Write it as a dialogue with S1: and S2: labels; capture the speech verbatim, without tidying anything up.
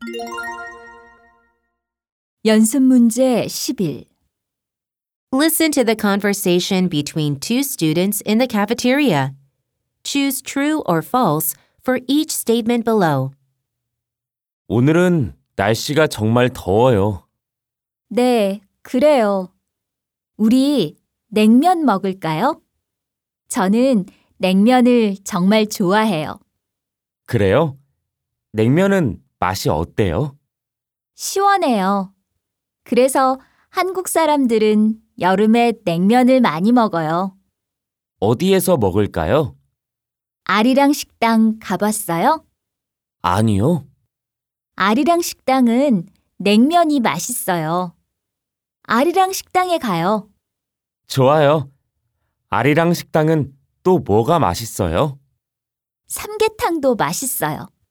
S1: 연습 문제 십일.
S2: Listen to the conversation between two students in the cafeteria. Choose true or false for each statement below.
S3: 오늘은 날씨가 정말 더워요.
S1: 네, 그래요. 우리 냉면 먹을까요? 저는 냉면을 정말 좋아해요.
S3: 그래요? 냉면은 맛이 어때요?
S1: 시원해요. 그래서 한국 사람들은 여름에 냉면을 많이 먹어요.
S3: 어디에서 먹을까요?
S1: 아리랑 식당 가봤어요?
S3: 아니요.
S1: 아리랑 식당은 냉면이 맛있어요. 아리랑 식당에 가요.
S3: 좋아요. 아리랑 식당은 또 뭐가 맛있어요?
S1: 삼계탕도 맛있어요.